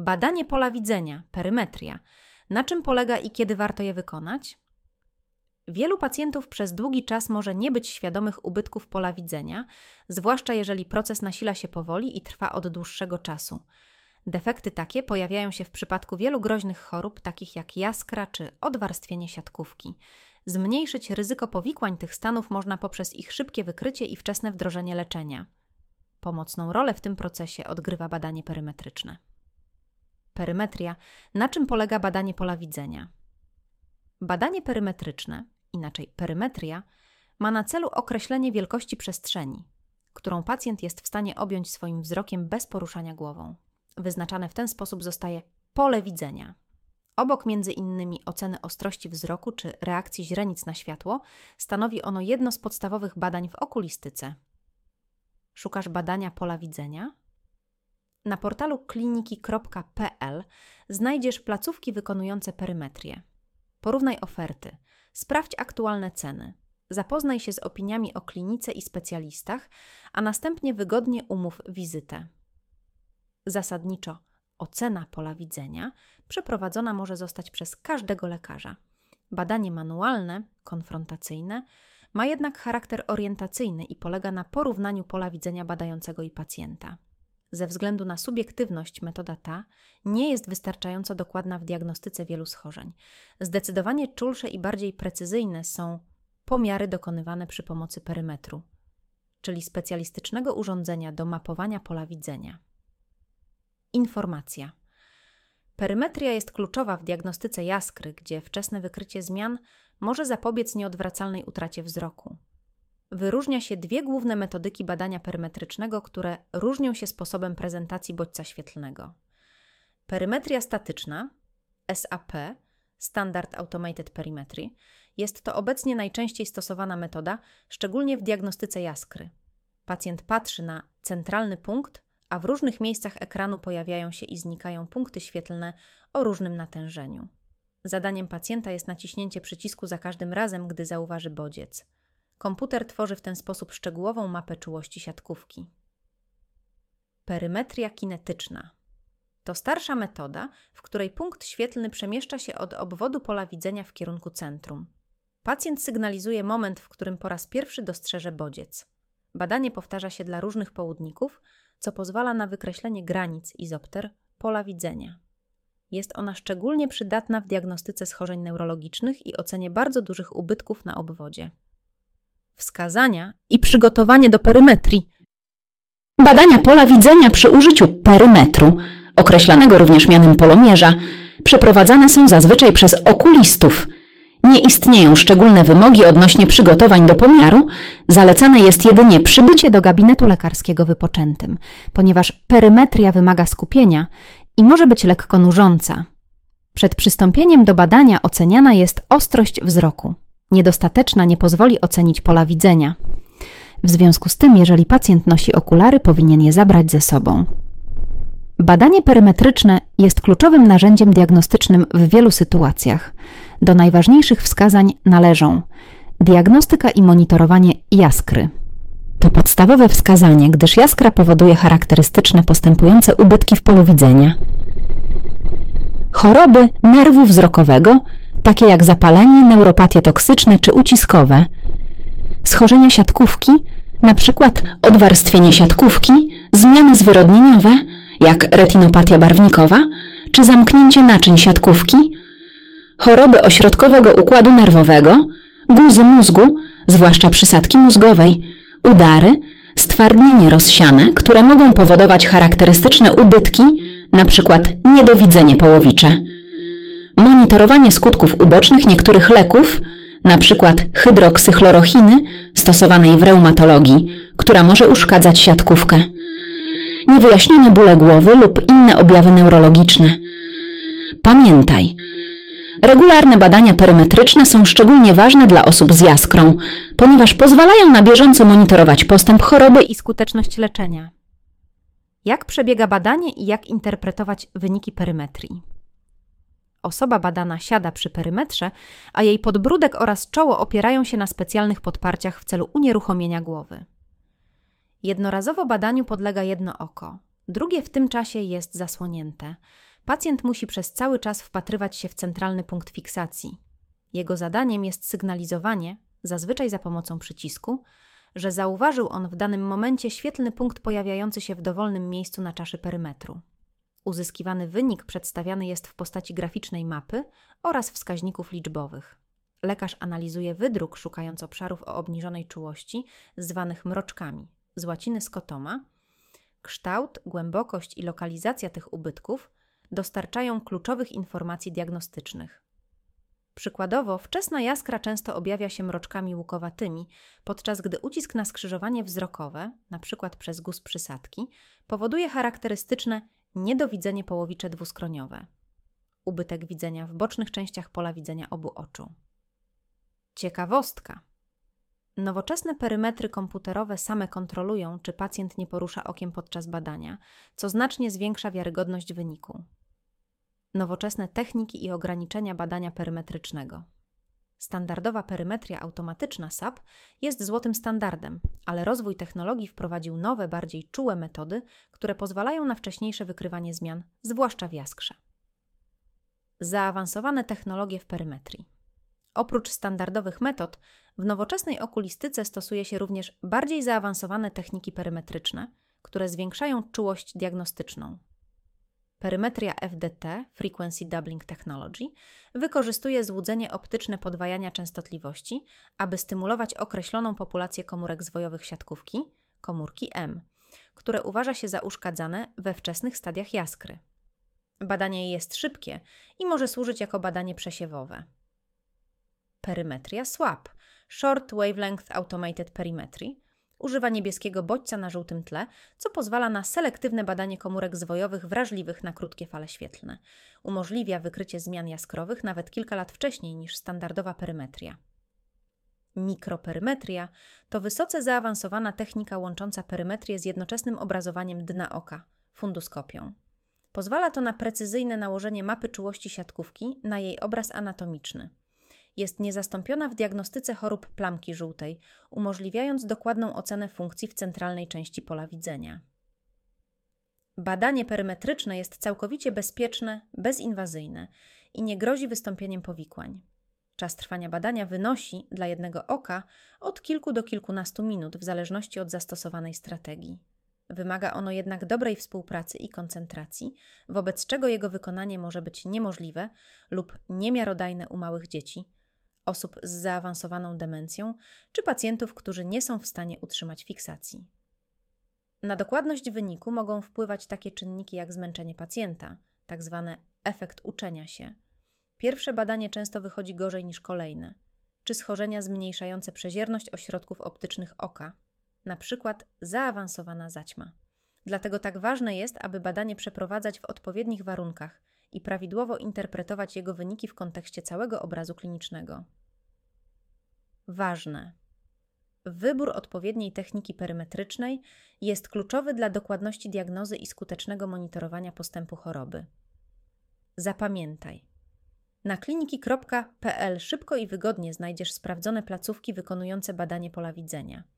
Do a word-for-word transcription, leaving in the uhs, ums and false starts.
Badanie pola widzenia, perymetria. Na czym polega i kiedy warto je wykonać? Wielu pacjentów przez długi czas może nie być świadomych ubytków pola widzenia, zwłaszcza jeżeli proces nasila się powoli i trwa od dłuższego czasu. Defekty takie pojawiają się w przypadku wielu groźnych chorób, takich jak jaskra czy odwarstwienie siatkówki. Zmniejszyć ryzyko powikłań tych stanów można poprzez ich szybkie wykrycie i wczesne wdrożenie leczenia. Pomocną rolę w tym procesie odgrywa badanie perymetryczne. Perymetria. Na czym polega badanie pola widzenia? Badanie perymetryczne, inaczej perymetria, ma na celu określenie wielkości przestrzeni, którą pacjent jest w stanie objąć swoim wzrokiem bez poruszania głową. Wyznaczane w ten sposób zostaje pole widzenia. Obok między innymi oceny ostrości wzroku czy reakcji źrenic na światło, stanowi ono jedno z podstawowych badań w okulistyce. Szukasz badania pola widzenia? Na portalu kliniki kropka p l znajdziesz placówki wykonujące perymetrię. Porównaj oferty, sprawdź aktualne ceny, zapoznaj się z opiniami o klinice i specjalistach, a następnie wygodnie umów wizytę. Zasadniczo ocena pola widzenia przeprowadzona może zostać przez każdego lekarza. Badanie manualne, konfrontacyjne, ma jednak charakter orientacyjny i polega na porównaniu pola widzenia badającego i pacjenta. Ze względu na subiektywność metoda ta nie jest wystarczająco dokładna w diagnostyce wielu schorzeń. Zdecydowanie czulsze i bardziej precyzyjne są pomiary dokonywane przy pomocy perymetru, czyli specjalistycznego urządzenia do mapowania pola widzenia. Informacja. Perymetria jest kluczowa w diagnostyce jaskry, gdzie wczesne wykrycie zmian może zapobiec nieodwracalnej utracie wzroku. Wyróżnia się dwie główne metodyki badania perymetrycznego, które różnią się sposobem prezentacji bodźca świetlnego. Perymetria statyczna, S A P, Standard Automated Perimetry, jest to obecnie najczęściej stosowana metoda, szczególnie w diagnostyce jaskry. Pacjent patrzy na centralny punkt, a w różnych miejscach ekranu pojawiają się i znikają punkty świetlne o różnym natężeniu. Zadaniem pacjenta jest naciśnięcie przycisku za każdym razem, gdy zauważy bodziec. Komputer tworzy w ten sposób szczegółową mapę czułości siatkówki. Perymetria kinetyczna. To starsza metoda, w której punkt świetlny przemieszcza się od obwodu pola widzenia w kierunku centrum. Pacjent sygnalizuje moment, w którym po raz pierwszy dostrzeże bodziec. Badanie powtarza się dla różnych południków, co pozwala na wykreślenie granic izopter pola widzenia. Jest ona szczególnie przydatna w diagnostyce schorzeń neurologicznych i ocenie bardzo dużych ubytków na obwodzie. Wskazania i przygotowanie do perymetrii. Badania pola widzenia przy użyciu perymetru, określanego również mianem polomierza, przeprowadzane są zazwyczaj przez okulistów. Nie istnieją szczególne wymogi odnośnie przygotowań do pomiaru, zalecane jest jedynie przybycie do gabinetu lekarskiego wypoczętym, ponieważ perymetria wymaga skupienia i może być lekko nużąca. Przed przystąpieniem do badania oceniana jest ostrość wzroku. Niedostateczna nie pozwoli ocenić pola widzenia. W związku z tym, jeżeli pacjent nosi okulary, powinien je zabrać ze sobą. Badanie perymetryczne jest kluczowym narzędziem diagnostycznym w wielu sytuacjach. Do najważniejszych wskazań należą diagnostyka i monitorowanie jaskry. To podstawowe wskazanie, gdyż jaskra powoduje charakterystyczne postępujące ubytki w polu widzenia. Choroby nerwu wzrokowego, takie jak zapalenie, neuropatie toksyczne czy uciskowe. Schorzenia siatkówki, np. odwarstwienie siatkówki, zmiany zwyrodnieniowe, jak retinopatia barwnikowa, czy zamknięcie naczyń siatkówki, choroby ośrodkowego układu nerwowego, guzy mózgu, zwłaszcza przysadki mózgowej, udary, stwardnienie rozsiane, które mogą powodować charakterystyczne ubytki, np. niedowidzenie połowicze. Monitorowanie skutków ubocznych niektórych leków, np. hydroksychlorochiny stosowanej w reumatologii, która może uszkadzać siatkówkę. Niewyjaśnione bóle głowy lub inne objawy neurologiczne. Pamiętaj, regularne badania perymetryczne są szczególnie ważne dla osób z jaskrą, ponieważ pozwalają na bieżąco monitorować postęp choroby i skuteczność leczenia. Jak przebiega badanie i jak interpretować wyniki perymetrii? Osoba badana siada przy perymetrze, a jej podbródek oraz czoło opierają się na specjalnych podparciach w celu unieruchomienia głowy. Jednorazowo badaniu podlega jedno oko, drugie w tym czasie jest zasłonięte. Pacjent musi przez cały czas wpatrywać się w centralny punkt fiksacji. Jego zadaniem jest sygnalizowanie, zazwyczaj za pomocą przycisku, że zauważył on w danym momencie świetlny punkt pojawiający się w dowolnym miejscu na czaszy perymetru. Uzyskiwany wynik przedstawiany jest w postaci graficznej mapy oraz wskaźników liczbowych. Lekarz analizuje wydruk, szukając obszarów o obniżonej czułości, zwanych mroczkami, z łaciny skotoma. Kształt, głębokość i lokalizacja tych ubytków dostarczają kluczowych informacji diagnostycznych. Przykładowo, wczesna jaskra często objawia się mroczkami łukowatymi, podczas gdy ucisk na skrzyżowanie wzrokowe, np. przez guz przysadki, powoduje charakterystyczne niedowidzenie połowicze dwuskroniowe. Ubytek widzenia w bocznych częściach pola widzenia obu oczu. Ciekawostka. Nowoczesne perymetry komputerowe same kontrolują, czy pacjent nie porusza okiem podczas badania, co znacznie zwiększa wiarygodność wyniku. Nowoczesne techniki i ograniczenia badania perymetrycznego. Standardowa perymetria automatyczna S A P jest złotym standardem, ale rozwój technologii wprowadził nowe, bardziej czułe metody, które pozwalają na wcześniejsze wykrywanie zmian, zwłaszcza w jaskrze. Zaawansowane technologie w perymetrii. Oprócz standardowych metod, w nowoczesnej okulistyce stosuje się również bardziej zaawansowane techniki perymetryczne, które zwiększają czułość diagnostyczną. Perymetria F D T, Frequency Doubling Technology, wykorzystuje złudzenie optyczne podwajania częstotliwości, aby stymulować określoną populację komórek zwojowych siatkówki, komórki M, które uważa się za uszkadzane we wczesnych stadiach jaskry. Badanie jest szybkie i może służyć jako badanie przesiewowe. Perymetria S W A P, Short Wavelength Automated Perimetry, używa niebieskiego bodźca na żółtym tle, co pozwala na selektywne badanie komórek zwojowych wrażliwych na krótkie fale świetlne. Umożliwia wykrycie zmian jaskrowych nawet kilka lat wcześniej niż standardowa perymetria. Mikroperymetria to wysoce zaawansowana technika łącząca perymetrię z jednoczesnym obrazowaniem dna oka, funduskopią. Pozwala to na precyzyjne nałożenie mapy czułości siatkówki na jej obraz anatomiczny. Jest niezastąpiona w diagnostyce chorób plamki żółtej, umożliwiając dokładną ocenę funkcji w centralnej części pola widzenia. Badanie perymetryczne jest całkowicie bezpieczne, bezinwazyjne i nie grozi wystąpieniem powikłań. Czas trwania badania wynosi dla jednego oka od kilku do kilkunastu minut w zależności od zastosowanej strategii. Wymaga ono jednak dobrej współpracy i koncentracji, wobec czego jego wykonanie może być niemożliwe lub niemiarodajne u małych dzieci, osób z zaawansowaną demencją czy pacjentów, którzy nie są w stanie utrzymać fiksacji. Na dokładność wyniku mogą wpływać takie czynniki jak zmęczenie pacjenta, tzw. efekt uczenia się. Pierwsze badanie często wychodzi gorzej niż kolejne, czy schorzenia zmniejszające przezierność ośrodków optycznych oka, na przykład zaawansowana zaćma. Dlatego tak ważne jest, aby badanie przeprowadzać w odpowiednich warunkach i prawidłowo interpretować jego wyniki w kontekście całego obrazu klinicznego. Ważne. Wybór odpowiedniej techniki perymetrycznej jest kluczowy dla dokładności diagnozy i skutecznego monitorowania postępu choroby. Zapamiętaj. Na kliniki kropka p l szybko i wygodnie znajdziesz sprawdzone placówki wykonujące badanie pola widzenia.